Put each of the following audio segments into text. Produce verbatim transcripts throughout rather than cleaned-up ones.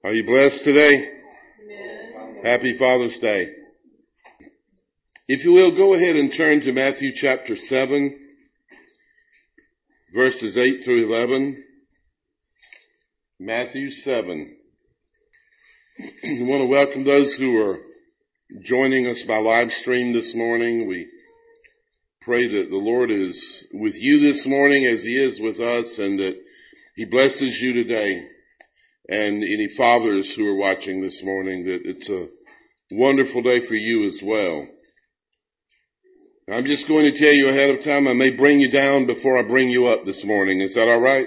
Are you blessed today? Amen. Happy Father's Day. If you will, go ahead and turn to Matthew chapter seven, verses eight through eleven. Matthew seven. I want to welcome those who are joining us by live stream this morning. We pray that the Lord is with you this morning as He is with us, and that He blesses you today. And any fathers who are watching this morning, that it's a wonderful day for you as well. I'm just going to tell you ahead of time, I may bring you down before I bring you up this morning. Is that all right?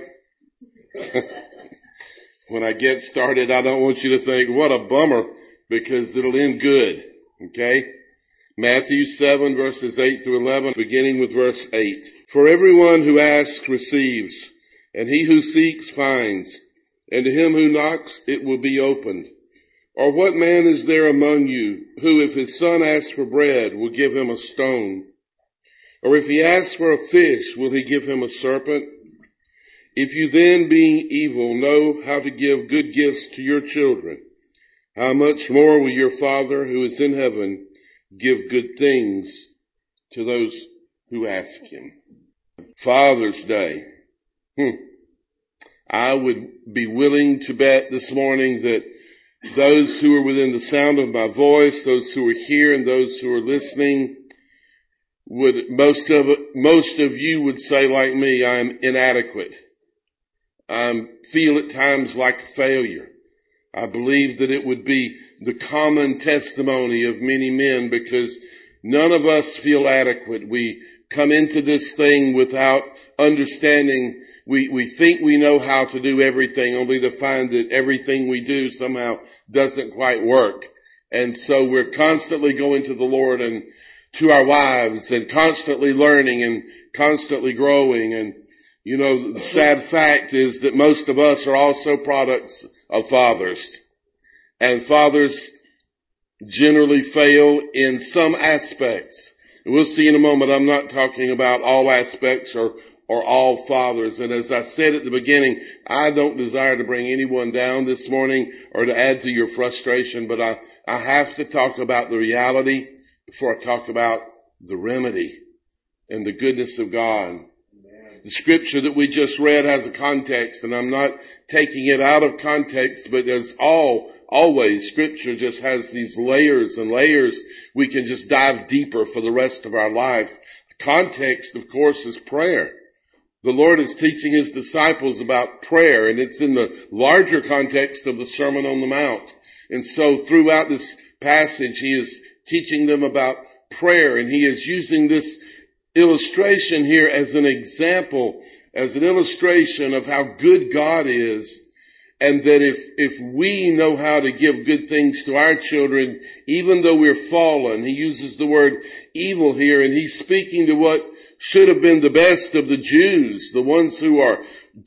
When I get started, I don't want you to think, what a bummer, because it'll end good. Okay? Matthew seven, verses eight through eleven, beginning with verse eight. For everyone who asks receives, and he who seeks finds, and to him who knocks it will be opened. Or what man is there among you who, if his son asks for bread, will give him a stone? Or if he asks for a fish, will he give him a serpent? If you then, being evil, know how to give good gifts to your children, how much more will your Father who is in heaven give good things to those who ask him? Father's Day. Hmm. I would be willing to bet this morning that those who are within the sound of my voice, those who are here and those who are listening, would, most of, most of you would say like me, I am inadequate. I feel at times like a failure. I believe that it would be the common testimony of many men, because none of us feel adequate. We come into this thing without understanding. We, we think we know how to do everything, only to find that everything we do somehow doesn't quite work. And so we're constantly going to the Lord and to our wives and constantly learning and constantly growing. And, you know, the sad fact is that most of us are also products of fathers. And fathers generally fail in some aspects. And we'll see in a moment, I'm not talking about all aspects or or all fathers. And as I said at the beginning, I don't desire to bring anyone down this morning or to add to your frustration, but I, I have to talk about the reality before I talk about the remedy and the goodness of God. Amen. The scripture that we just read has a context, and I'm not taking it out of context, but as all, always, scripture just has these layers and layers. We can just dive deeper for the rest of our life. The context, of course, is prayer. The Lord is teaching his disciples about prayer, and it's in the larger context of the Sermon on the Mount. And so throughout this passage, he is teaching them about prayer, and he is using this illustration here as an example, as an illustration of how good God is, and that if, if we know how to give good things to our children, even though we're fallen, he uses the word evil here, and he's speaking to what should have been the best of the Jews, the ones who are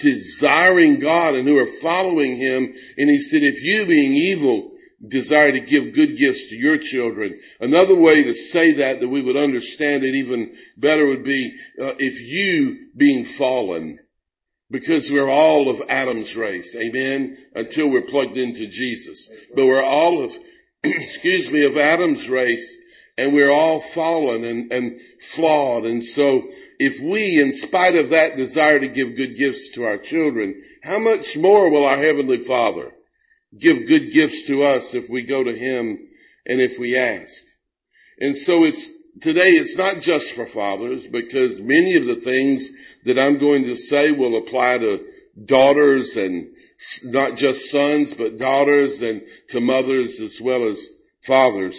desiring God and who are following him. And he said, if you, being evil, desire to give good gifts to your children. Another way to say that, that we would understand it even better, would be, uh, if you, being fallen, because we're all of Adam's race, amen, until we're plugged into Jesus. But we're all of, excuse me, of Adam's race, and we're all fallen and, and flawed. And so if we, in spite of that, desire to give good gifts to our children, how much more will our Heavenly Father give good gifts to us if we go to him and if we ask? And so it's today, it's not just for fathers, because many of the things that I'm going to say will apply to daughters, and not just sons, but daughters, and to mothers as well as fathers.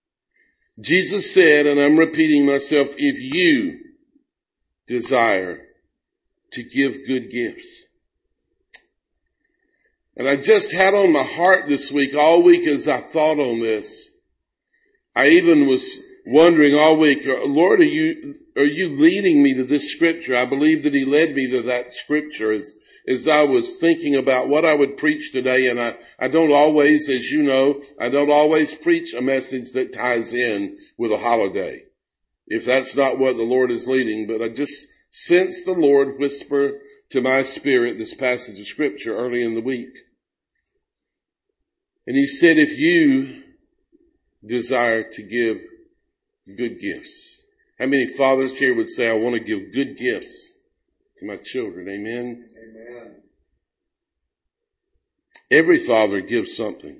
Jesus said, and I'm repeating myself, if you desire to give good gifts. And I just had on my heart this week, all week as I thought on this, I even was wondering all week, Lord, are you, are you leading me to this scripture? I believe that he led me to that scripture as, as I was thinking about what I would preach today. And I, I don't always, as you know, I don't always preach a message that ties in with a holiday, if that's not what the Lord is leading. But I just sensed the Lord whisper to my spirit this passage of scripture early in the week. And he said, if you desire to give good gifts. How many fathers here would say, I want to give good gifts to my children? Amen? Amen. Every father gives something,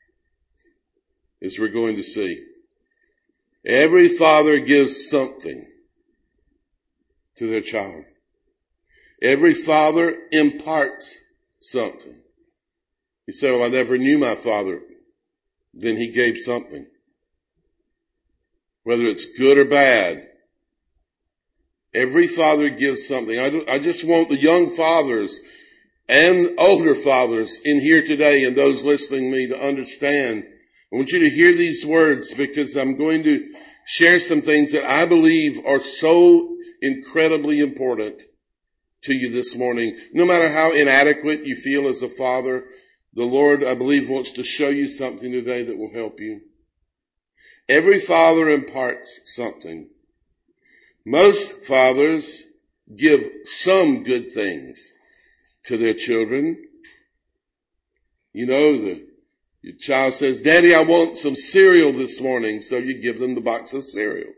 as we're going to see. Every father gives something to their child. Every father imparts something. You say, well, I never knew my father. Then he gave something. Whether it's good or bad, every father gives something. I, do, I just want the young fathers and older fathers in here today and those listening to me to understand. I want you to hear these words because I'm going to share some things that I believe are so incredibly important to you this morning. No matter how inadequate you feel as a father, the Lord, I believe, wants to show you something today that will help you. Every father imparts something. Most fathers give some good things to their children. You know, the your child says, Daddy, I want some cereal this morning, so you give them the box of cereal.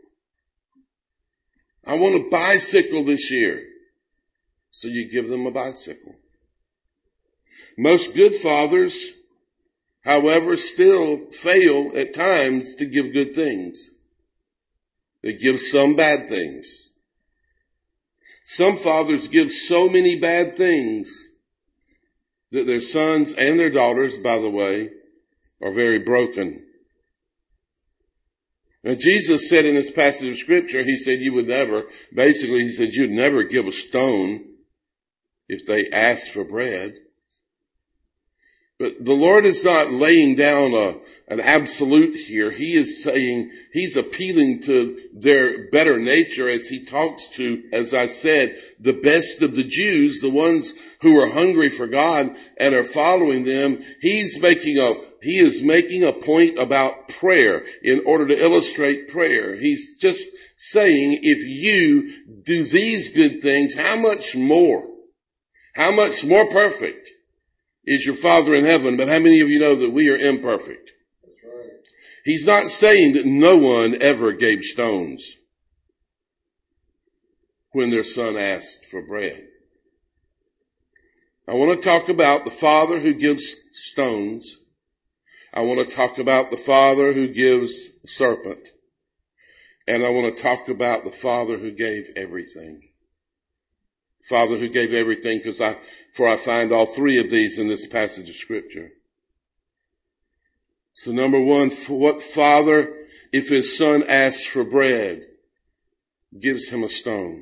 I want a bicycle this year, so you give them a bicycle. Most good fathers, however, still fail at times to give good things. They give some bad things. Some fathers give so many bad things that their sons and their daughters, by the way, are very broken. Now Jesus said in this passage of scripture, he said you would never, basically he said you'd never give a stone if they asked for bread. But the Lord is not laying down a, an absolute here. He is saying, he's appealing to their better nature as he talks to, as I said, the best of the Jews, the ones who are hungry for God and are following them. He's making a, he is making a point about prayer in order to illustrate prayer. He's just saying, if you do these good things, how much more, how much more perfect is your Father in heaven? But how many of you know that we are imperfect? That's right. He's not saying that no one ever gave stones when their son asked for bread. I want to talk about the father who gives stones. I want to talk about the father who gives a serpent. And I want to talk about the father who gave everything. Father who gave everything, because I, for I find all three of these in this passage of scripture. So number one, what father, if his son asks for bread, gives him a stone?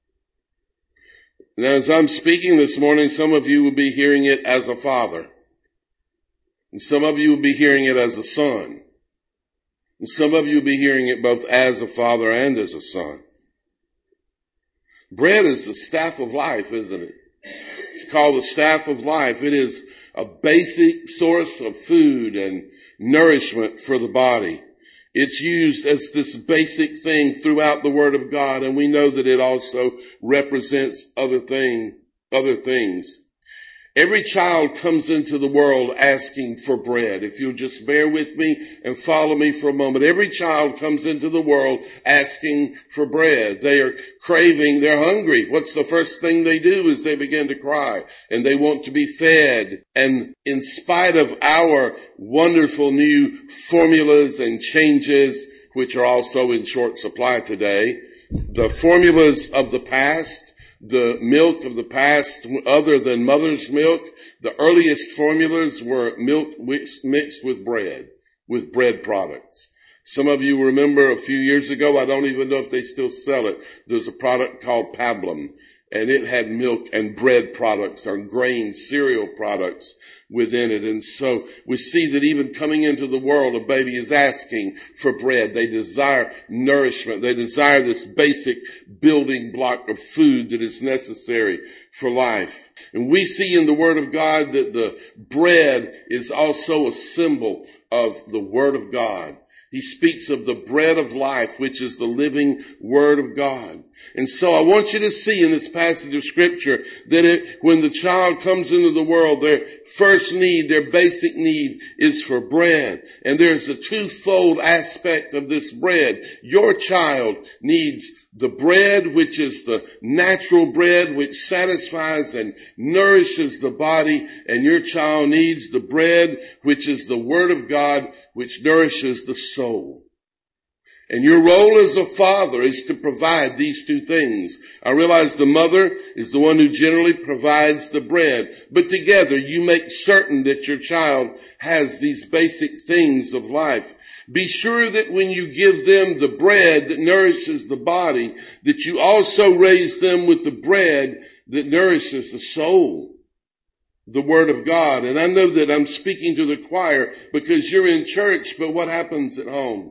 Now, as I'm speaking this morning, some of you will be hearing it as a father. And some of you will be hearing it as a son. And some of you will be hearing it both as a father and as a son. Bread is the staff of life, isn't it? It's called the staff of life. It is a basic source of food and nourishment for the body. It's used as this basic thing throughout the Word of God, and we know that it also represents other thing, other things. Every child comes into the world asking for bread. If you'll just bear with me and follow me for a moment. Every child comes into the world asking for bread. They are craving, they're hungry. What's the first thing they do is they begin to cry and they want to be fed. And in spite of our wonderful new formulas and changes, which are also in short supply today, the formulas of the past, the milk of the past, other than mother's milk, the earliest formulas were milk mixed with bread, with bread products. Some of you remember a few years ago, I don't even know if they still sell it, there's a product called Pablum, and it had milk and bread products or grain cereal products within it. And so we see that even coming into the world, a baby is asking for bread. They desire nourishment. They desire this basic building block of food that is necessary for life. And we see in the Word of God that the bread is also a symbol of the Word of God. He speaks of the bread of life, which is the living Word of God. And so I want you to see in this passage of Scripture that it, when the child comes into the world, their first need, their basic need is for bread. And there's a twofold aspect of this bread. Your child needs the bread, which is the natural bread, which satisfies and nourishes the body. And your child needs the bread, which is the Word of God, which nourishes the soul. And your role as a father is to provide these two things. I realize the mother is the one who generally provides the bread, but together you make certain that your child has these basic things of life. Be sure that when you give them the bread that nourishes the body, that you also raise them with the bread that nourishes the soul, the Word of God. And I know that I'm speaking to the choir because you're in church, but what happens at home?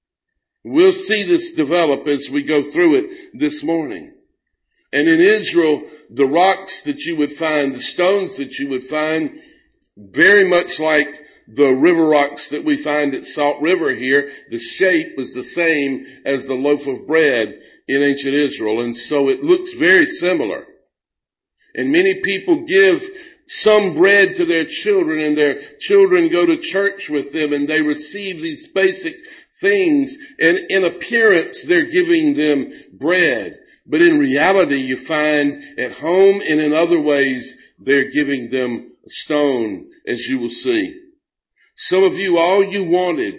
We'll see this develop as we go through it this morning. And in Israel, the rocks that you would find, the stones that you would find, very much like the river rocks that we find at Salt River here, the shape was the same as the loaf of bread in ancient Israel. And so it looks very similar. And many people give some bread to their children, and their children go to church with them, and they receive these basic things. And in appearance, they're giving them bread. But in reality, you find at home and in other ways, they're giving them a stone, as you will see. Some of you, all you wanted,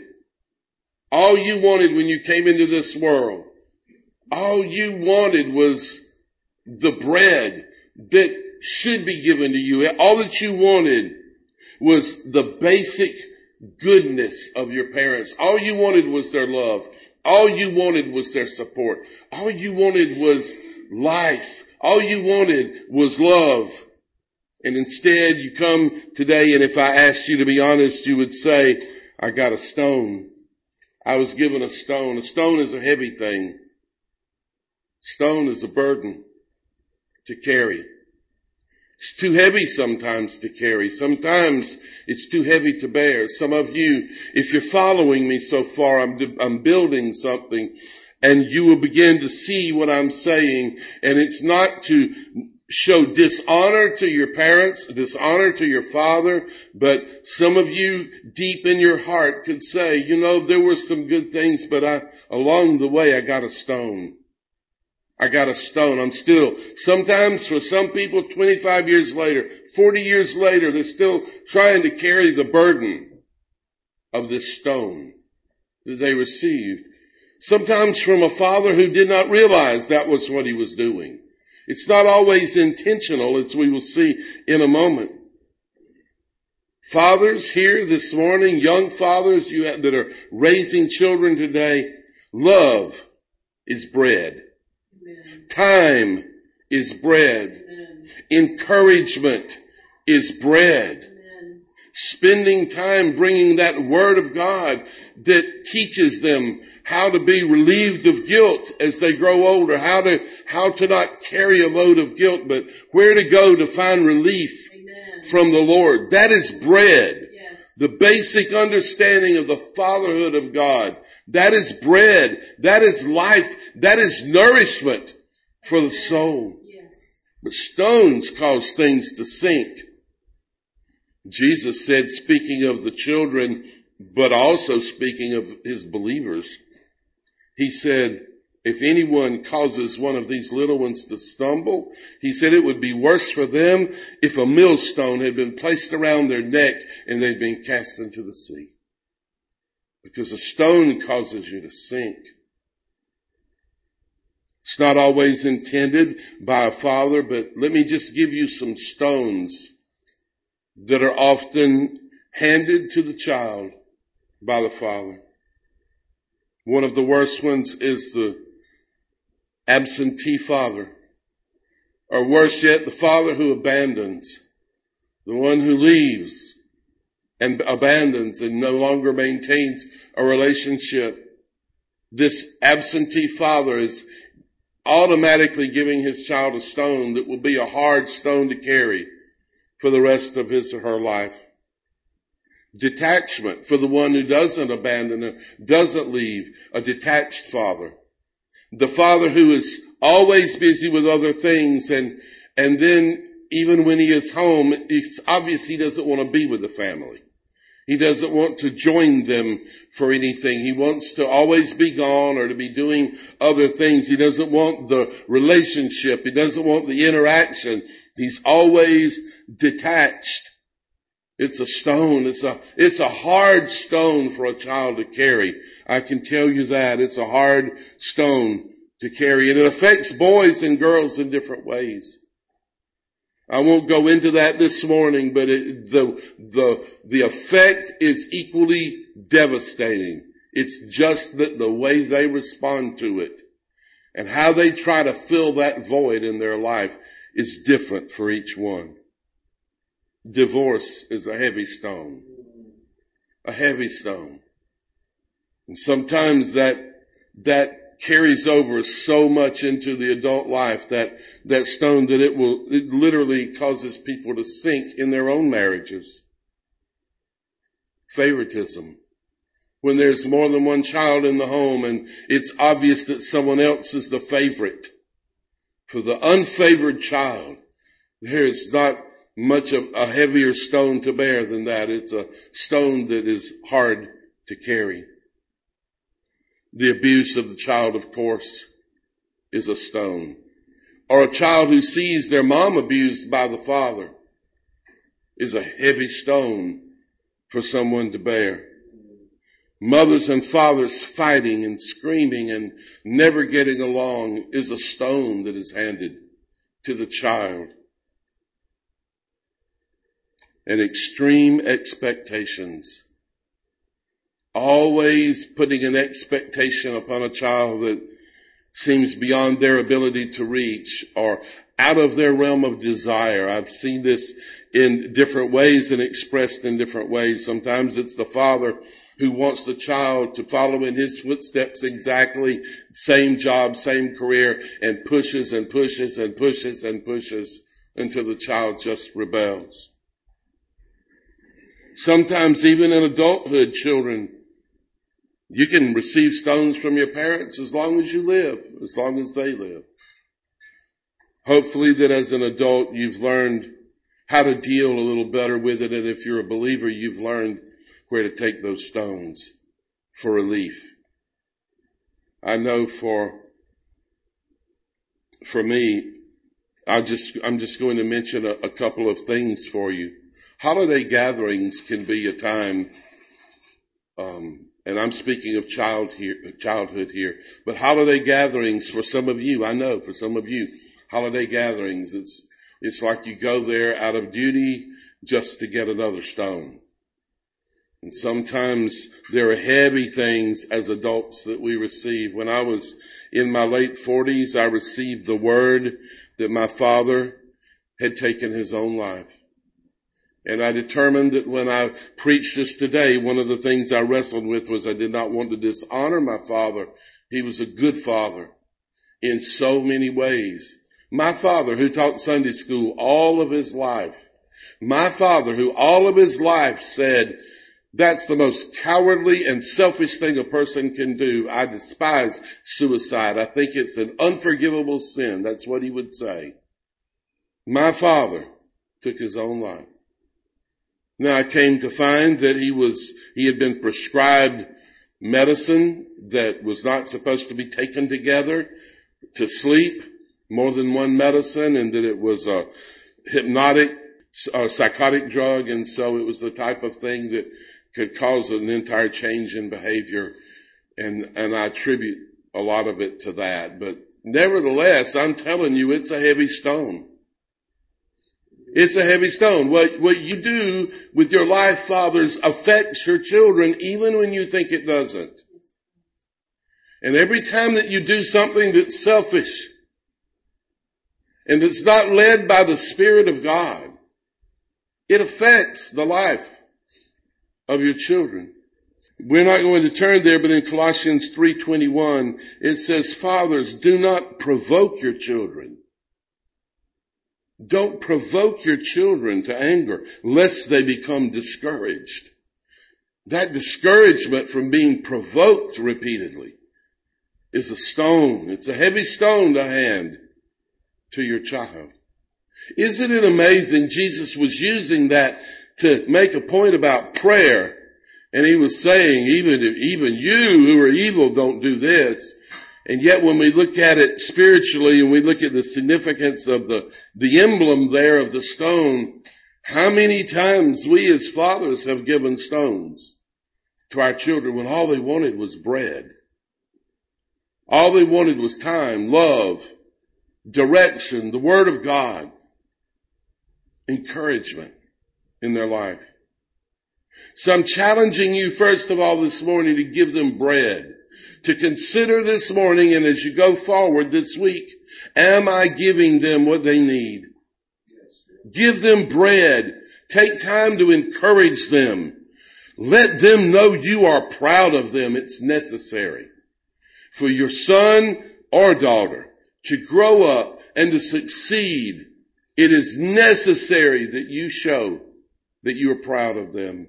all you wanted when you came into this world, all you wanted was the bread that should be given to you. All that you wanted was the basic goodness of your parents. All you wanted was their love. All you wanted was their support. All you wanted was life. All you wanted was love. And instead you come today, and if I asked you to be honest, you would say, I got a stone. I was given a stone. A stone is a heavy thing. Stone is a burden to carry. It's too heavy sometimes to carry. Sometimes it's too heavy to bear. Some of you, if you're following me so far, I'm, I'm building something, and you will begin to see what I'm saying. And it's not to show dishonor to your parents, dishonor to your father, but some of you deep in your heart could say, you know, there were some good things, but I, along the way, I got a stone. I got a stone. I'm still, sometimes for some people, twenty-five years later, forty years later, they're still trying to carry the burden of this stone that they received. Sometimes from a father who did not realize that was what he was doing. It's not always intentional, as we will see in a moment. Fathers here this morning, young fathers you have, that are raising children today, love is bread. Amen. Time is bread. Amen. Encouragement is bread. Amen. Spending time bringing that Word of God that teaches them how to be relieved of guilt as they grow older, how to, how to not carry a load of guilt, but where to go to find relief. Amen. From the Lord. That is bread. Yes. The basic understanding of the fatherhood of God. That is bread. That is life. That is nourishment for the soul. Yes. But stones cause things to sink. Jesus said, speaking of the children, but also speaking of his believers, he said, if anyone causes one of these little ones to stumble, he said it would be worse for them if a millstone had been placed around their neck and they'd been cast into the sea. Because a stone causes you to sink. It's not always intended by a father, but let me just give you some stones that are often handed to the child by the father. One of the worst ones is the absentee father, or worse yet, the father who abandons, the one who leaves and abandons and no longer maintains a relationship. This absentee father is automatically giving his child a stone that will be a hard stone to carry for the rest of his or her life. detachment for the one who doesn't abandon her, doesn't leave, a detached father. The father who is always busy with other things, and, and then even when he is home, it's obvious he doesn't want to be with the family. He doesn't want to join them for anything. He wants to always be gone or to be doing other things. He doesn't want the relationship. He doesn't want the interaction. He's always detached. It's a stone. It's a, it's a hard stone for a child to carry. I can tell you that. It's a hard stone to carry. And it affects boys and girls in different ways. I won't go into that this morning, but it, the, the, the effect is equally devastating. It's just that the way they respond to it and how they try to fill that void in their life is different for each one. Divorce is a heavy stone. A heavy stone. And sometimes that, that carries over so much into the adult life, that, that stone, that it will, it literally causes people to sink in their own marriages. Favoritism. When there's more than one child in the home and it's obvious that someone else is the favorite. For the unfavored child, there is not much of a heavier stone to bear than that. It's a stone that is hard to carry. The abuse of the child, of course, is a stone. Or a child who sees their mom abused by the father is a heavy stone for someone to bear. Mothers and fathers fighting and screaming and never getting along is a stone that is handed to the child. And extreme expectations. Always putting an expectation upon a child that seems beyond their ability to reach or out of their realm of desire. I've seen this in different ways and expressed in different ways. Sometimes it's the father who wants the child to follow in his footsteps exactly, same job, same career, and pushes and pushes and pushes and pushes until the child just rebels. Sometimes even in adulthood, children, you can receive stones from your parents as long as you live, as long as they live. Hopefully that as an adult, you've learned how to deal a little better with it. And if you're a believer, you've learned where to take those stones for relief. I know for, for me, I just, I'm just going to mention a, a couple of things for you. Holiday gatherings can be a time, um, and I'm speaking of child here, childhood here, but holiday gatherings for some of you, I know for some of you, holiday gatherings, it's, it's like you go there out of duty just to get another stone. And sometimes there are heavy things as adults that we receive. When I was in my late forties, I received the word that my father had taken his own life. And I determined that when I preached this today, one of the things I wrestled with was I did not want to dishonor my father. He was a good father in so many ways. My father, who taught Sunday school all of his life, my father, who all of his life said, that's the most cowardly and selfish thing a person can do. I despise suicide. I think it's an unforgivable sin. That's what he would say. My father took his own life. Now I came to find that he was, he had been prescribed medicine that was not supposed to be taken together to sleep, more than one medicine, and that it was a hypnotic, a psychotic drug, and so it was the type of thing that could cause an entire change in behavior, and, and I attribute a lot of it to that. But nevertheless, I'm telling you, it's a heavy stone. It's a heavy stone. What, what you do with your life, fathers, affects your children even when you think it doesn't. And every time that you do something that's selfish and that's not led by the Spirit of God, it affects the life of your children. We're not going to turn there, but in Colossians three twenty-one, it says, fathers, do not provoke your children. Don't provoke your children to anger, lest they become discouraged. That discouragement from being provoked repeatedly is a stone. It's a heavy stone to hand to your child. Isn't it amazing? Jesus was using that to make a point about prayer. And he was saying, even, even you who are evil don't do this. And yet when we look at it spiritually and we look at the significance of the, the emblem there of the stone, how many times we as fathers have given stones to our children when all they wanted was bread. All they wanted was time, love, direction, the Word of God, encouragement in their life. So I'm challenging you first of all this morning to give them bread. To consider this morning and as you go forward this week, am I giving them what they need? Give them bread. Take time to encourage them. Let them know you are proud of them. It's necessary for your son or daughter to grow up and to succeed. It is necessary that you show that you are proud of them.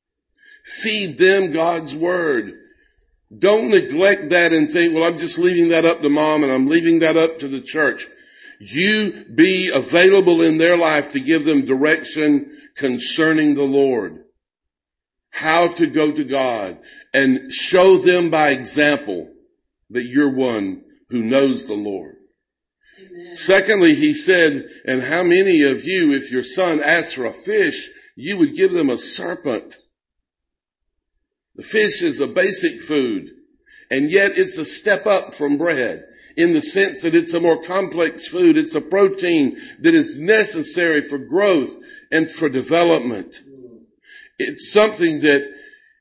Feed them God's word. Don't neglect that and think, well, I'm just leaving that up to mom and I'm leaving that up to the church. You be available in their life to give them direction concerning the Lord. How to go to God and show them by example that you're one who knows the Lord. Amen. Secondly, he said, and how many of you, if your son asks for a fish, you would give them a serpent? The fish is a basic food, and yet it's a step up from bread in the sense that it's a more complex food. It's a protein that is necessary for growth and for development. It's something that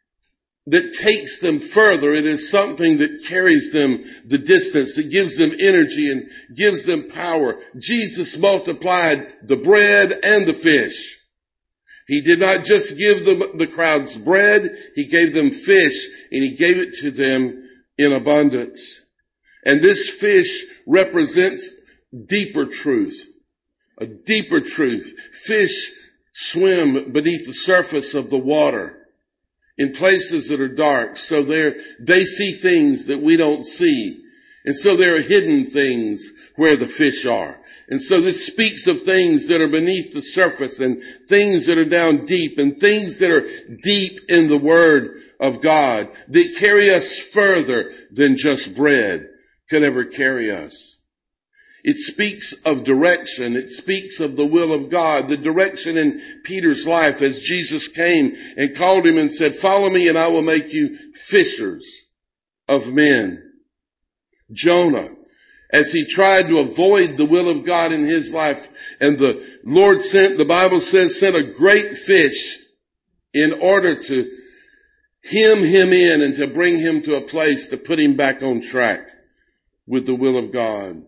that takes them further. It is something that carries them the distance, that gives them energy and gives them power. Jesus multiplied the bread and the fish. He did not just give the, the crowds bread, he gave them fish, and he gave it to them in abundance. And this fish represents deeper truth, a deeper truth. Fish swim beneath the surface of the water in places that are dark, so they're, they see things that we don't see. And so there are hidden things where the fish are. And so this speaks of things that are beneath the surface and things that are down deep and things that are deep in the Word of God that carry us further than just bread could ever carry us. It speaks of direction. It speaks of the will of God, the direction in Peter's life as Jesus came and called him and said, follow me and I will make you fishers of men. Jonah, as he tried to avoid the will of God in his life, and the Lord sent, the Bible says, sent a great fish in order to hem him in and to bring him to a place to put him back on track with the will of God.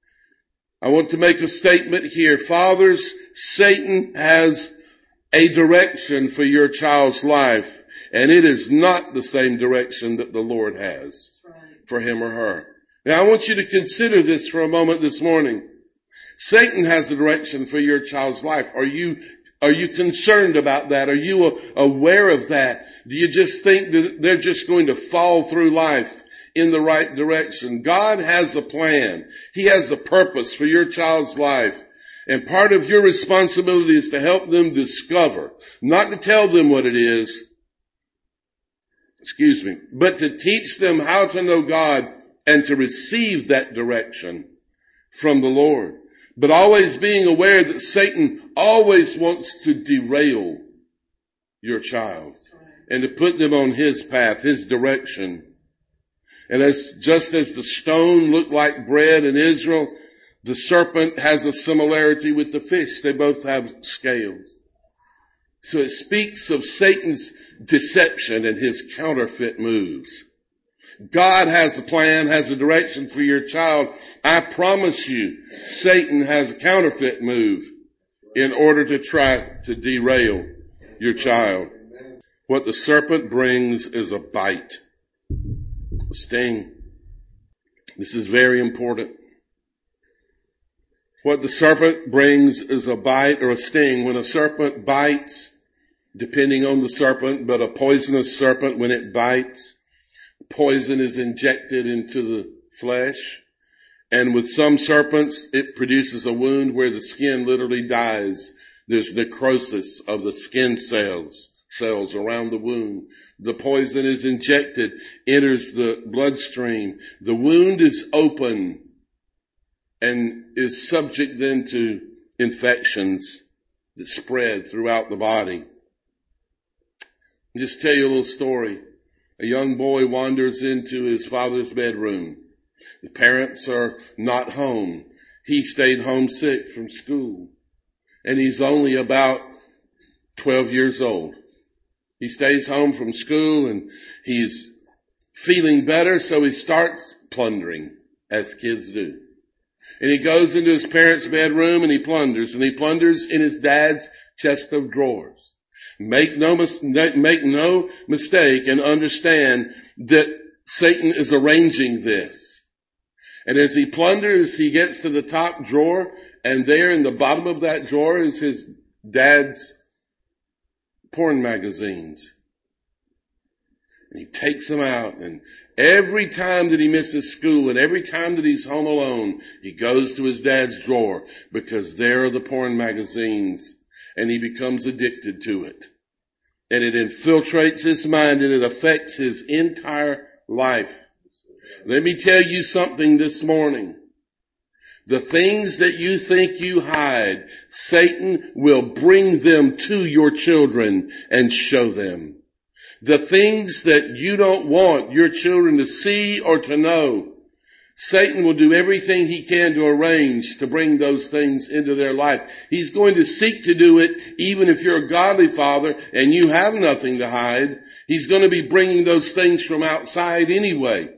I want to make a statement here. Fathers, Satan has a direction for your child's life, and it is not the same direction that the Lord has for him or her. Now I want you to consider this for a moment this morning. Satan has a direction for your child's life. Are you, are you concerned about that? Are you aware of that? Do you just think that they're just going to fall through life in the right direction? God has a plan. He has a purpose for your child's life. And part of your responsibility is to help them discover, not to tell them what it is, excuse me, but to teach them how to know God and to receive that direction from the Lord. But always being aware that Satan always wants to derail your child and to put them on his path, his direction. And as just as the stone looked like bread in Israel, the serpent has a similarity with the fish. They both have scales. So it speaks of Satan's deception and his counterfeit moves. God has a plan, has a direction for your child. I promise you, Satan has a counterfeit move in order to try to derail your child. What the serpent brings is a bite, a sting. This is very important. What the serpent brings is a bite or a sting. When a serpent bites, depending on the serpent, but a poisonous serpent, when it bites, poison is injected into the flesh. And with some serpents, it produces a wound where the skin literally dies. There's necrosis of the skin cells, cells around the wound. The poison is injected, enters the bloodstream. The wound is open and is subject then to infections that spread throughout the body. I'll just tell you a little story. A young boy wanders into his father's bedroom. The parents are not home. He stayed home sick from school. And he's only about twelve years old. He stays home from school and he's feeling better, so he starts plundering, as kids do. And he goes into his parents' bedroom and he plunders, and he plunders in his dad's chest of drawers. Make no, make no mistake and understand that Satan is arranging this. And as he plunders, he gets to the top drawer, and there in the bottom of that drawer is his dad's porn magazines. And he takes them out, and every time that he misses school and every time that he's home alone, he goes to his dad's drawer because there are the porn magazines, and he becomes addicted to it. And it infiltrates his mind and it affects his entire life. Let me tell you something this morning. The things that you think you hide, Satan will bring them to your children and show them. The things that you don't want your children to see or to know, Satan will do everything he can to arrange to bring those things into their life. He's going to seek to do it even if you're a godly father and you have nothing to hide. He's going to be bringing those things from outside anyway.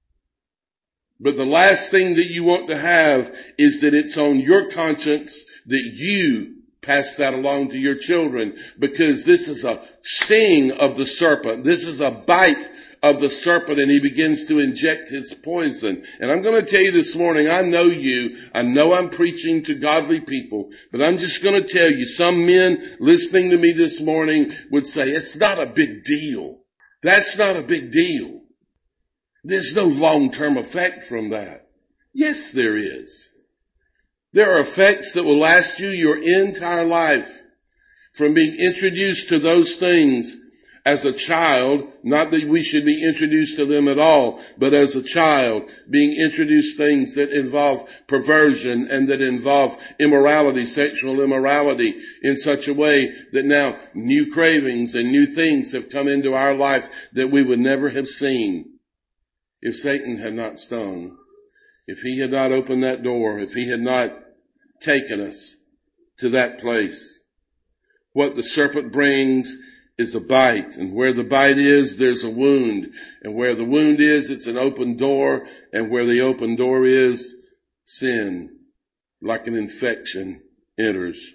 But the last thing that you want to have is that it's on your conscience that you pass that along to your children, because this is a sting of the serpent. This is a bite of the serpent, and he begins to inject his poison. And I'm going to tell you this morning, I know you, I know I'm preaching to godly people, but I'm just going to tell you, some men listening to me this morning would say, it's not a big deal. That's not a big deal. There's no long-term effect from that. Yes, there is. There are effects that will last you your entire life from being introduced to those things as a child. Not that we should be introduced to them at all, but as a child, being introduced things that involve perversion and that involve immorality, sexual immorality, in such a way that now new cravings and new things have come into our life that we would never have seen if Satan had not stung, if he had not opened that door, if he had not taken us to that place. What the serpent brings is a bite, and where the bite is, there's a wound, and where the wound is, it's an open door, and where the open door is, sin, like an infection, enters.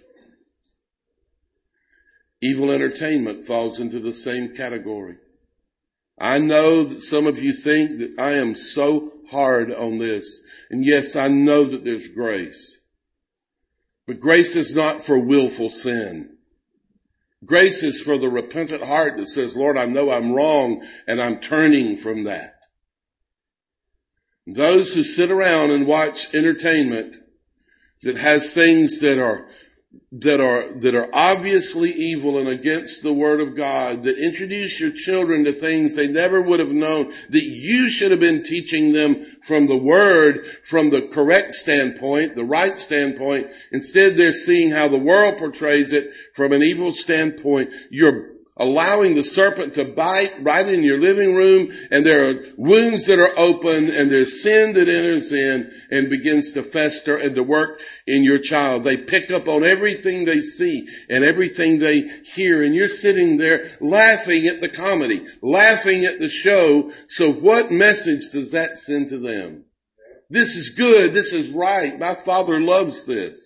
Evil entertainment falls into the same category. I know that some of you think that I am so hard on this. And yes, I know that there's grace. But grace is not for willful sin. Grace is for the repentant heart that says, Lord, I know I'm wrong and I'm turning from that. Those who sit around and watch entertainment that has things that are that are, that are obviously evil and against the Word of God, that introduce your children to things they never would have known, that you should have been teaching them from the Word, from the correct standpoint, the right standpoint. Instead, they're seeing how the world portrays it from an evil standpoint. You're allowing the serpent to bite right in your living room, and there are wounds that are open, and there's sin that enters in and begins to fester and to work in your child. They pick up on everything they see and everything they hear, and you're sitting there laughing at the comedy, laughing at the show. So what message does that send to them? This is good. This is right. My Father loves this.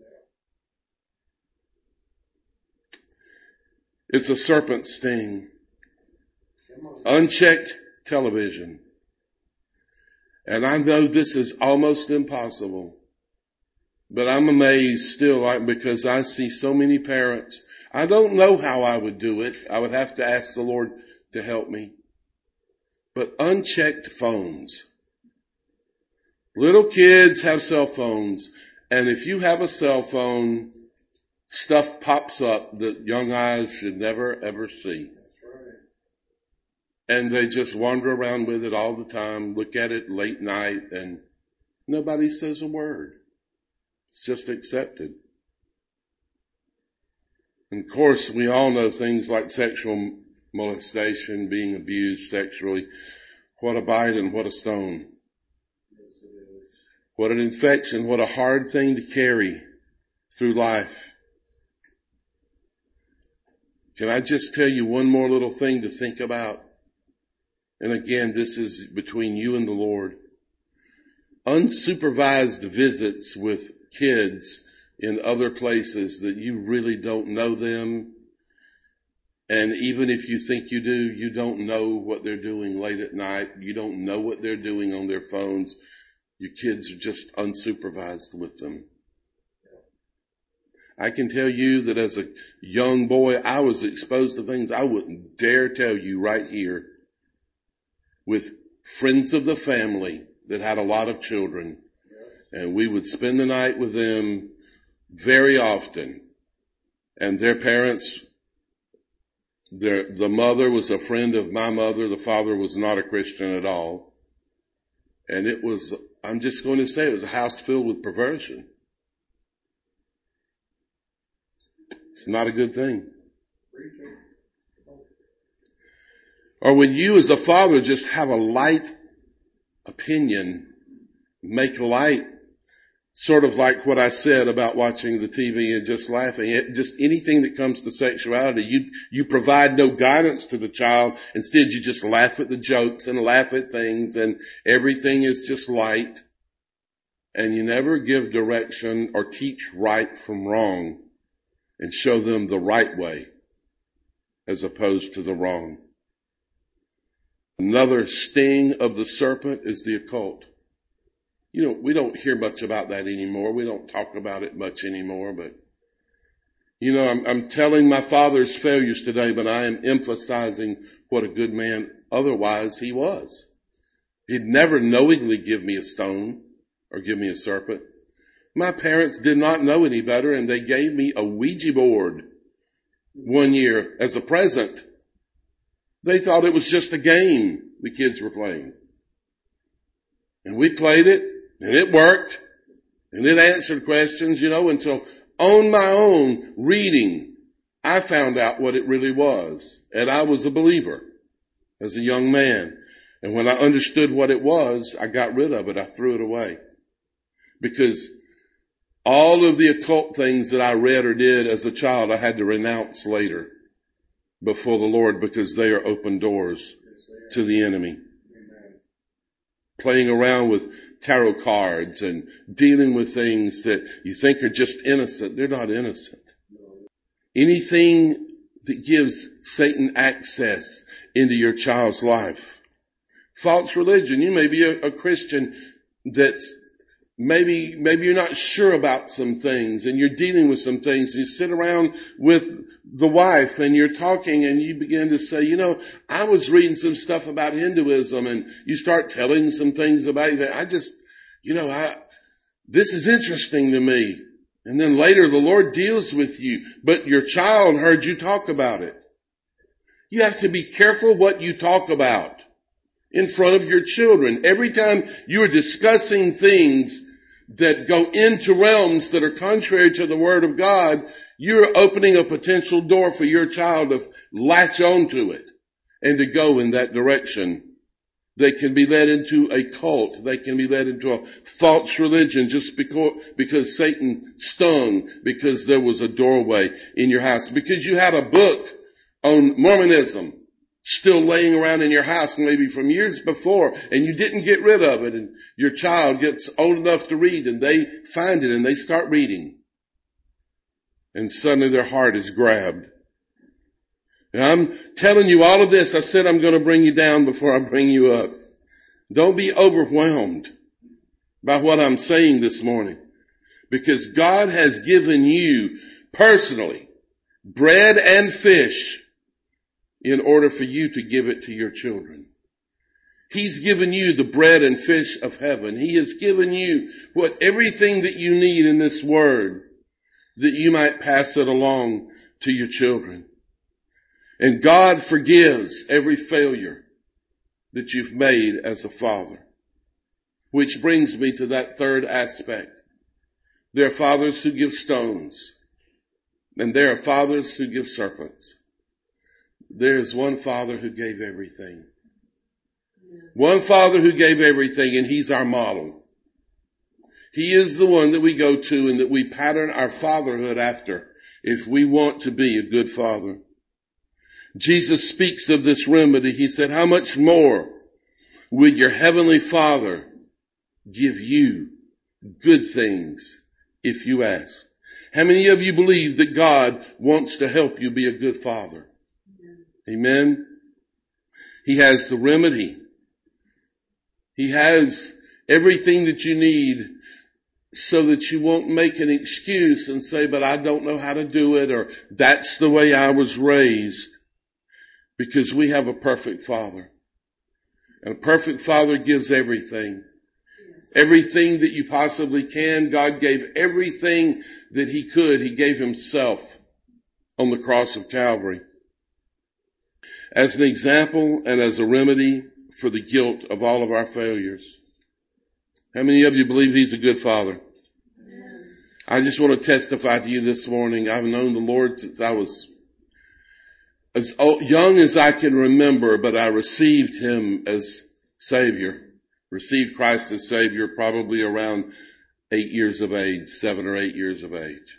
It's a serpent sting. Unchecked television. And I know this is almost impossible. But I'm amazed still, like, because I see so many parents. I don't know how I would do it. I would have to ask the Lord to help me. But unchecked phones. Little kids have cell phones. And if you have a cell phone, stuff pops up that young eyes should never, ever see. And they just wander around with it all the time, look at it late night, and nobody says a word. It's just accepted. And of course, we all know things like sexual molestation, being abused sexually. What a bite and what a stone. What an infection, what a hard thing to carry through life. Can I just tell you one more little thing to think about? And again, this is between you and the Lord. Unsupervised visits with kids in other places that you really don't know them. And even if you think you do, you don't know what they're doing late at night. You don't know what they're doing on their phones. Your kids are just unsupervised with them. I can tell you that as a young boy, I was exposed to things I wouldn't dare tell you right here, with friends of the family that had a lot of children. And we would spend the night with them very often. And their parents, their, the mother was a friend of my mother. The father was not a Christian at all. And it was, I'm just going to say, it was a house filled with perversion. It's not a good thing. Or when you as a father just have a light opinion, make light, sort of like what I said about watching the T V and just laughing. It, just anything that comes to sexuality, you, you provide no guidance to the child. Instead, you just laugh at the jokes and laugh at things, and everything is just light. And you never give direction or teach right from wrong and show them the right way as opposed to the wrong. Another sting of the serpent is the occult. You know, we don't hear much about that anymore. We don't talk about it much anymore, but you know, I'm, I'm telling my father's failures today, but I am emphasizing what a good man otherwise he was. He'd never knowingly give me a stone or give me a serpent. My parents did not know any better, and they gave me a Ouija board one year as a present. They thought it was just a game the kids were playing. And we played it, and it worked, and it answered questions, you know, until on my own reading, I found out what it really was. And I was a believer as a young man. And when I understood what it was, I got rid of it. I threw it away. Because all of the occult things that I read or did as a child, I had to renounce later before the Lord, because they are open doors to the enemy. Amen. Playing around with tarot cards and dealing with things that you think are just innocent. They're not innocent. Anything that gives Satan access into your child's life. False religion. You may be a, a Christian that's Maybe, maybe you're not sure about some things and you're dealing with some things. You sit around with the wife and you're talking and you begin to say, you know, I was reading some stuff about Hinduism, and you start telling some things about that. I just, you know, I, this is interesting to me. And then later the Lord deals with you, but your child heard you talk about it. You have to be careful what you talk about in front of your children. Every time you are discussing things that go into realms that are contrary to the Word of God, you're opening a potential door for your child to latch onto it and to go in that direction. They can be led into a cult. They can be led into a false religion just because, because Satan stung, because there was a doorway in your house, because you had a book on Mormonism still laying around in your house maybe from years before, and you didn't get rid of it, and your child gets old enough to read and they find it and they start reading. And suddenly their heart is grabbed. And I'm telling you all of this. I said I'm going to bring you down before I bring you up. Don't be overwhelmed by what I'm saying this morning. Because God has given you personally bread and fish in order for you to give it to your children. He's given you the bread and fish of heaven. He has given you what everything that you need in this word, that you might pass it along to your children. And God forgives every failure that you've made as a father. Which brings me to that third aspect. There are fathers who give stones, and there are fathers who give serpents. There is one father who gave everything. One father who gave everything, and he's our model. He is the one that we go to and that we pattern our fatherhood after if we want to be a good father. Jesus speaks of this remedy. He said, how much more will your heavenly Father give you good things if you ask? How many of you believe that God wants to help you be a good father? Amen. He has the remedy. He has everything that you need so that you won't make an excuse and say, but I don't know how to do it, or that's the way I was raised. Because we have a perfect Father. And a perfect Father gives everything. Everything that you possibly can. God gave everything that He could. He gave Himself on the cross of Calvary as an example and as a remedy for the guilt of all of our failures. How many of you believe He's a good Father? Amen. I just want to testify to you this morning. I've known the Lord since I was as young as I can remember, but I received Him as Savior, received Christ as Savior probably around eight years of age, seven or eight years of age.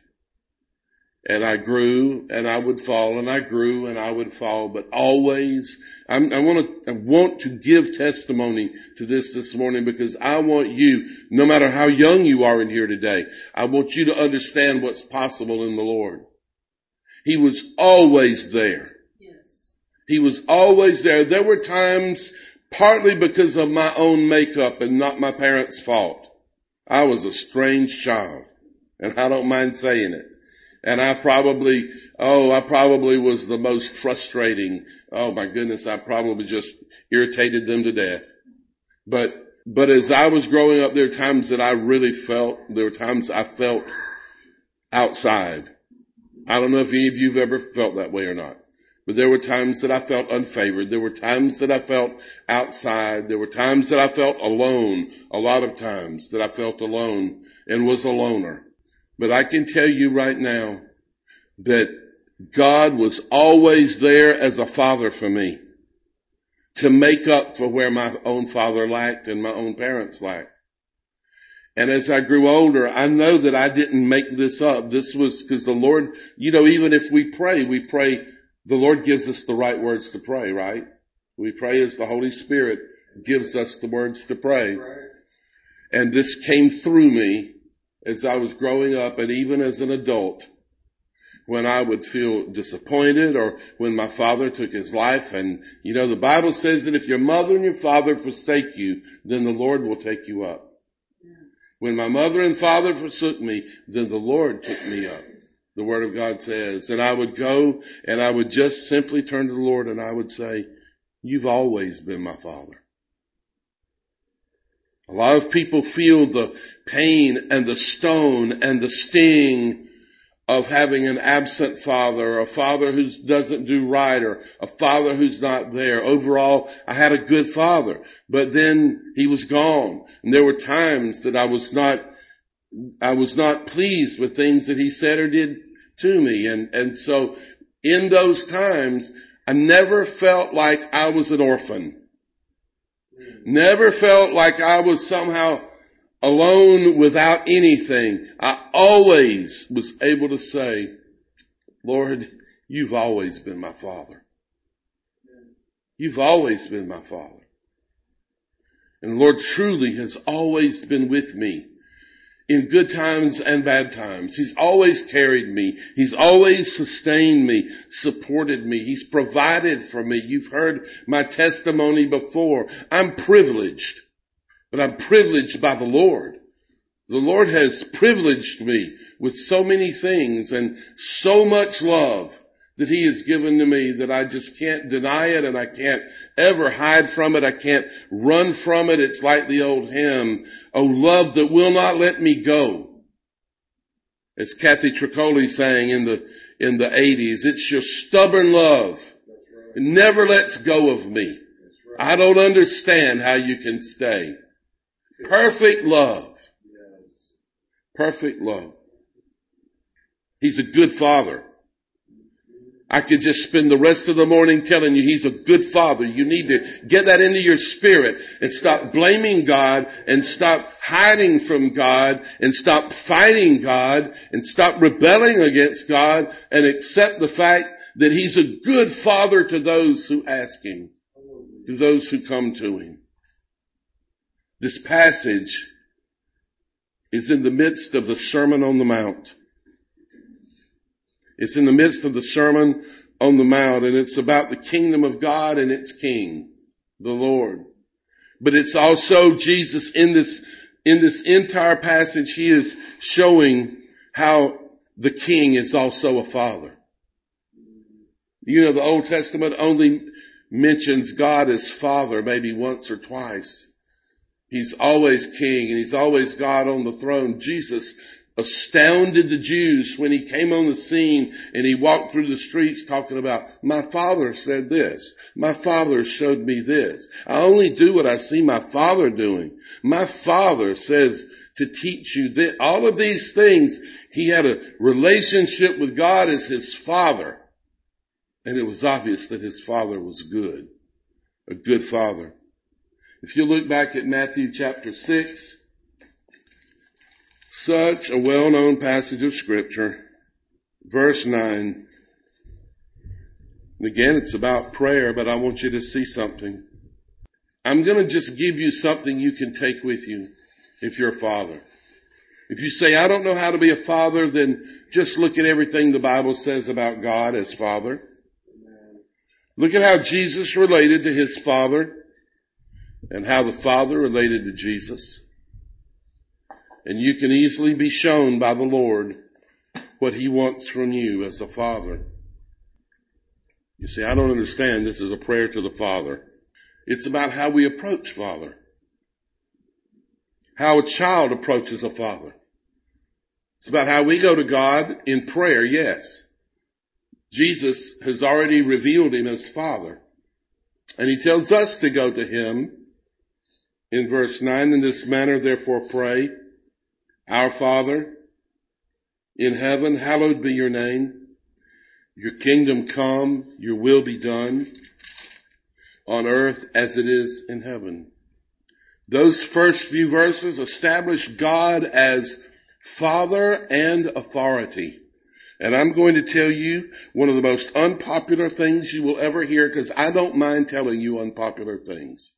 And I grew and I would fall and I grew and I would fall, but always I'm, I want to, I want to give testimony to this this morning because I want you, no matter how young you are in here today, I want you to understand what's possible in the Lord. He was always there. Yes. He was always there. There were times, partly because of my own makeup and not my parents' fault. I was a strange child, and I don't mind saying it. And I probably, oh, I probably was the most frustrating. Oh my goodness, I probably just irritated them to death. But, but as I was growing up, there were times that I really felt, there were times I felt outside. I don't know if any of you have ever felt that way or not. But there were times that I felt unfavored. There were times that I felt outside. There were times that I felt alone. A lot of times that I felt alone and was a loner. But I can tell you right now that God was always there as a father for me to make up for where my own father lacked and my own parents lacked. And as I grew older, I know that I didn't make this up. This was because the Lord, you know, even if we pray, we pray, the Lord gives us the right words to pray, right? We pray as the Holy Spirit gives us the words to pray. And this came through me as I was growing up and even as an adult, when I would feel disappointed or when my father took his life. And, you know, the Bible says that if your mother and your father forsake you, then the Lord will take you up. Yeah. When my mother and father forsook me, then the Lord took me up. The Word of God says. And I would go and I would just simply turn to the Lord and I would say, you've always been my Father. A lot of people feel the pain and the stone and the sting of having an absent father, or a father who doesn't do right, or a father who's not there. Overall, I had a good father, but then he was gone. And there were times that I was not, I was not pleased with things that he said or did to me. And, and so in those times, I never felt like I was an orphan. Never felt like I was somehow alone without anything. I always was able to say, Lord, you've always been my Father. You've always been my Father. And the Lord truly has always been with me in good times and bad times. He's always carried me. He's always sustained me, supported me. He's provided for me. You've heard my testimony before. I'm privileged, but I'm privileged by the Lord. The Lord has privileged me with so many things and so much love that he has given to me that I just can't deny it, and I can't ever hide from it. I can't run from it. It's like the old hymn, "Oh, love that will not let me go." As Kathy Tricoli sang in the, in the eighties, it's your stubborn love. It never lets go of me. I don't understand how you can stay. Perfect love. Perfect love. He's a good father. I could just spend the rest of the morning telling you he's a good father. You need to get that into your spirit and stop blaming God and stop hiding from God and stop fighting God and stop rebelling against God and accept the fact that he's a good father to those who ask him, to those who come to him. This passage is in the midst of the Sermon on the Mount. It's in the midst of the Sermon on the Mount, and it's about the kingdom of God and its king, the Lord. But it's also Jesus in this, in this entire passage, he is showing how the king is also a father. You know, the Old Testament only mentions God as father maybe once or twice. He's always king and he's always God on the throne. Jesus astounded the Jews when he came on the scene and he walked through the streets talking about, my father said this. My father showed me this. I only do what I see my father doing. My father says to teach you this. All of these things, he had a relationship with God as his father. And it was obvious that his father was good, a good father. If you look back at Matthew chapter six, such a well-known passage of Scripture, verse nine. Again, it's about prayer, but I want you to see something. I'm going to just give you something you can take with you if you're a father. If you say, I don't know how to be a father, then just look at everything the Bible says about God as Father. Look at how Jesus related to his Father and how the Father related to Jesus. And you can easily be shown by the Lord what he wants from you as a father. You see, I don't understand. This is a prayer to the Father. It's about how we approach Father. How a child approaches a father. It's about how we go to God in prayer, yes. Jesus has already revealed him as Father. And he tells us to go to him in verse nine, in this manner therefore pray, Our Father in heaven, hallowed be your name. Your kingdom come, your will be done on earth as it is in heaven. Those first few verses establish God as Father and authority. And I'm going to tell you one of the most unpopular things you will ever hear, because I don't mind telling you unpopular things.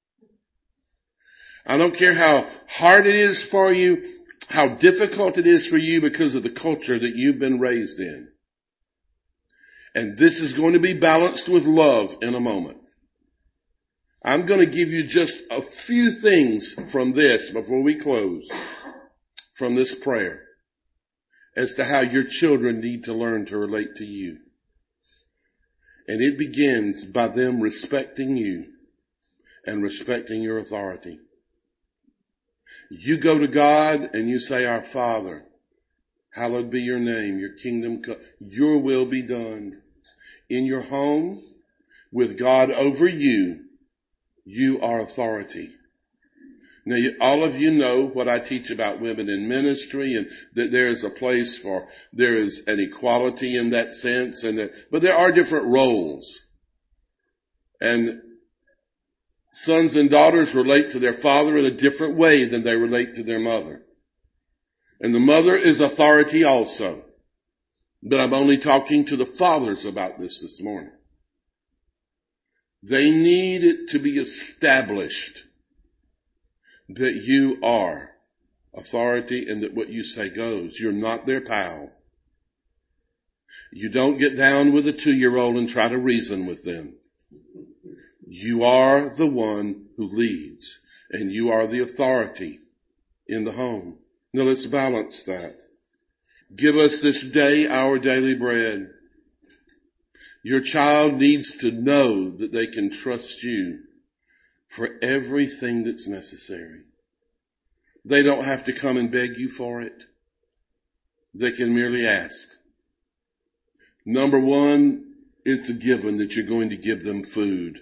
I don't care how hard it is for you, how difficult it is for you because of the culture that you've been raised in. And this is going to be balanced with love in a moment. I'm going to give you just a few things from this before we close, from this prayer, as to how your children need to learn to relate to you. And it begins by them respecting you and respecting your authority. You go to God and you say, Our Father, hallowed be your name, your kingdom come, your will be done. In your home, with God over you, you are authority. Now, all of you know what I teach about women in ministry, and that there is a place for, there is an equality in that sense, and that, but there are different roles. And sons and daughters relate to their father in a different way than they relate to their mother. And the mother is authority also. But I'm only talking to the fathers about this this morning. They need it to be established that you are authority and that what you say goes. You're not their pal. You don't get down with a two-year-old and try to reason with them. You are the one who leads, and you are the authority in the home. Now let's balance that. Give us this day our daily bread. Your child needs to know that they can trust you for everything that's necessary. They don't have to come and beg you for it. They can merely ask. Number one, it's a given that you're going to give them food.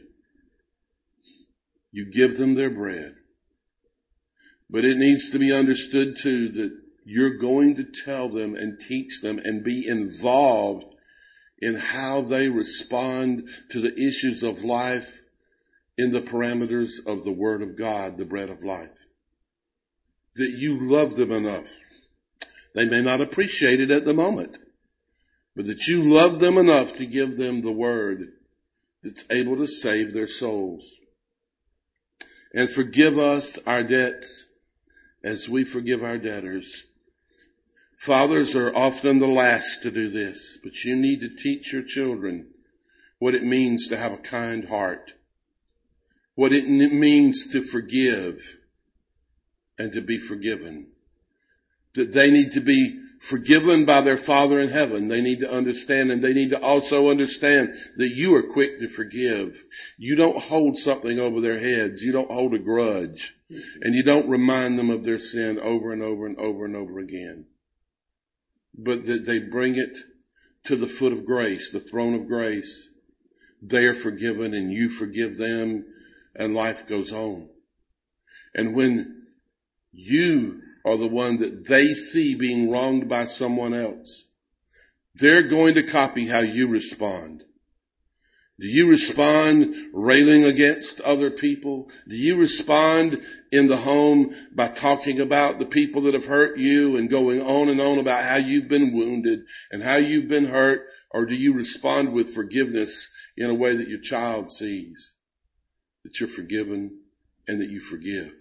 You give them their bread. But it needs to be understood too that you're going to tell them and teach them and be involved in how they respond to the issues of life in the parameters of the Word of God, the bread of life. That you love them enough. They may not appreciate it at the moment, but that you love them enough to give them the Word that's able to save their souls. And forgive us our debts as we forgive our debtors. Fathers are often the last to do this, but you need to teach your children what it means to have a kind heart, what it means to forgive and to be forgiven. That they need to be forgiven by their Father in heaven. They need to understand, and they need to also understand that you are quick to forgive. You don't hold something over their heads. You don't hold a grudge. And you don't remind them of their sin over and over and over and over again. But that they bring it to the foot of grace, the throne of grace. They are forgiven and you forgive them, and life goes on. And when you are the one that they see being wronged by someone else, they're going to copy how you respond. Do you respond railing against other people? Do you respond in the home by talking about the people that have hurt you and going on and on about how you've been wounded and how you've been hurt? Or do you respond with forgiveness in a way that your child sees that you're forgiven and that you forgive?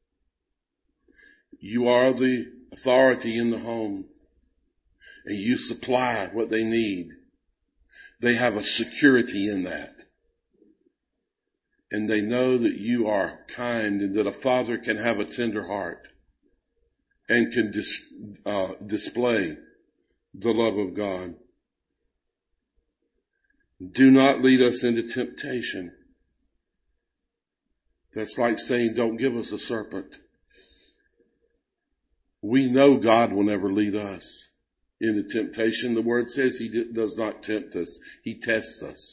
You are the authority in the home, and you supply what they need. They have a security in that. And they know that you are kind and that a father can have a tender heart and can dis, uh, display the love of God. Do not lead us into temptation. That's like saying, don't give us a serpent. We know God will never lead us into temptation. The word says he does not tempt us. He tests us.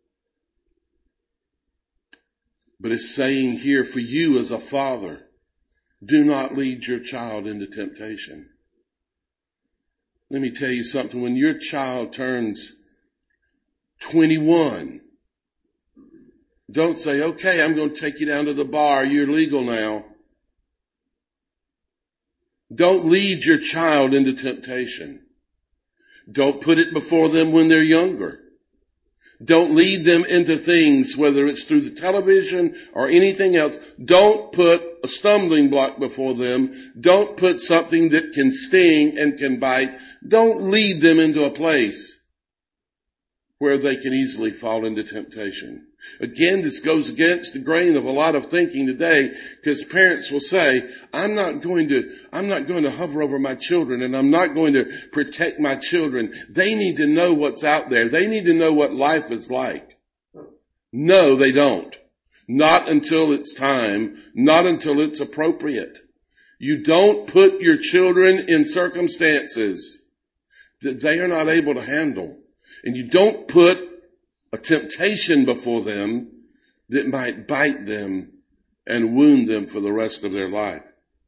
But it's saying here for you as a father, do not lead your child into temptation. Let me tell you something. When your child turns twenty-one, don't say, okay, I'm going to take you down to the bar. You're legal now. Don't lead your child into temptation. Don't put it before them when they're younger. Don't lead them into things, whether it's through the television or anything else. Don't put a stumbling block before them. Don't put something that can sting and can bite. Don't lead them into a place where they can easily fall into temptation. Again, this goes against the grain of a lot of thinking today, because parents will say, I'm not going to, I'm not going to hover over my children, and I'm not going to protect my children. They need to know what's out there. They need to know what life is like. No, they don't. Not until it's time, not until it's appropriate. You don't put your children in circumstances that they are not able to handle. And you don't put a temptation before them that might bite them and wound them for the rest of their life.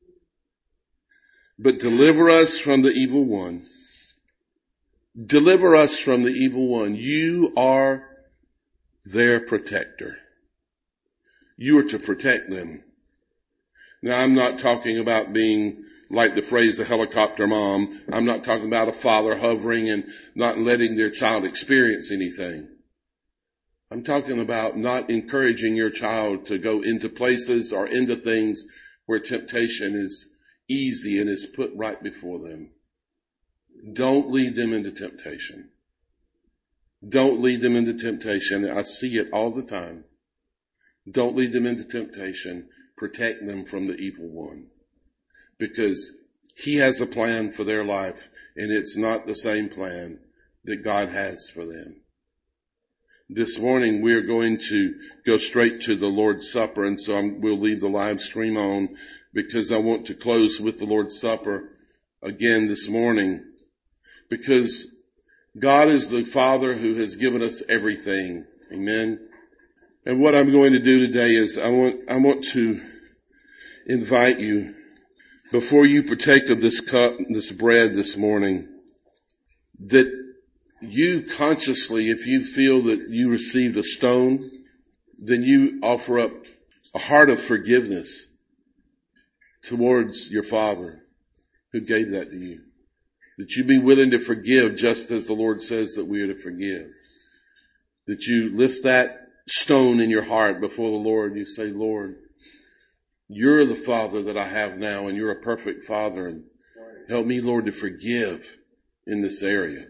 But deliver us from the evil one. Deliver us from the evil one. You are their protector. You are to protect them. Now, I'm not talking about being like the phrase, a helicopter mom. I'm not talking about a father hovering and not letting their child experience anything. I'm talking about not encouraging your child to go into places or into things where temptation is easy and is put right before them. Don't lead them into temptation. Don't lead them into temptation. I see it all the time. Don't lead them into temptation. Protect them from the evil one. Because He has a plan for their life, and it's not the same plan that God has for them. This morning we're going to go straight to the Lord's Supper, and so I'm, we'll leave the live stream on because I want to close with the Lord's Supper again this morning, because God is the Father who has given us everything. Amen. And what I'm going to do today is I want, I want to invite you, before you partake of this cup, this bread this morning, that you consciously, if you feel that you received a stone, then you offer up a heart of forgiveness towards your Father who gave that to you. That you be willing to forgive just as the Lord says that we are to forgive. That you lift that stone in your heart before the Lord and you say, Lord, you're the Father that I have now, and you're a perfect Father, and help me, Lord, to forgive in this area.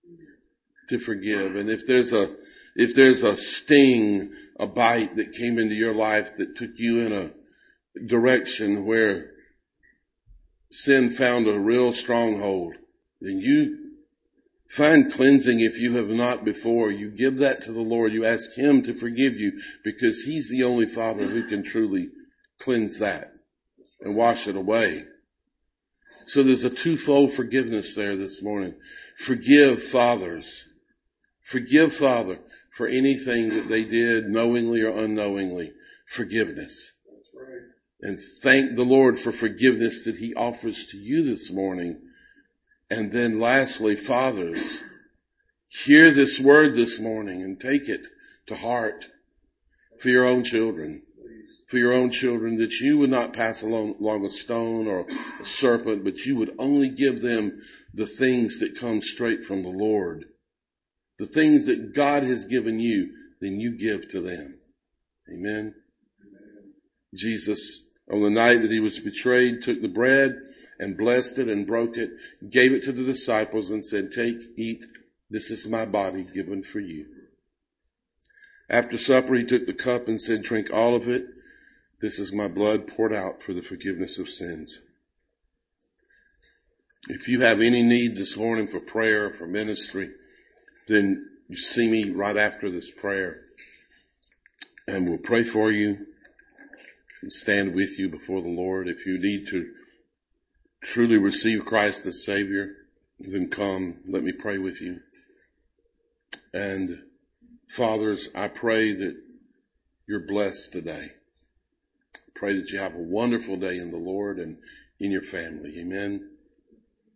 To forgive. And if there's a, if there's a sting, a bite that came into your life that took you in a direction where sin found a real stronghold, then you find cleansing if you have not before. You give that to the Lord. You ask Him to forgive you, because He's the only Father who can truly cleanse that and wash it away. So there's a twofold forgiveness there this morning. Forgive fathers. Forgive Father for anything that they did knowingly or unknowingly. Forgiveness. That's right. And thank the Lord for forgiveness that He offers to you this morning. And then lastly, fathers, hear this word this morning and take it to heart for your own children. For your own children, that you would not pass along, along a stone or a serpent, but you would only give them the things that come straight from the Lord. The things that God has given you, then you give to them. Amen. Amen. Jesus, on the night that He was betrayed, took the bread and blessed it and broke it, gave it to the disciples and said, take, eat, this is my body given for you. After supper, He took the cup and said, drink all of it. This is my blood poured out for the forgiveness of sins. If you have any need this morning for prayer, for ministry, then you see me right after this prayer, and we'll pray for you and stand with you before the Lord. If you need to truly receive Christ as Savior, then come, let me pray with you. And fathers, I pray that you're blessed today. Pray that you have a wonderful day in the Lord and in your family. Amen.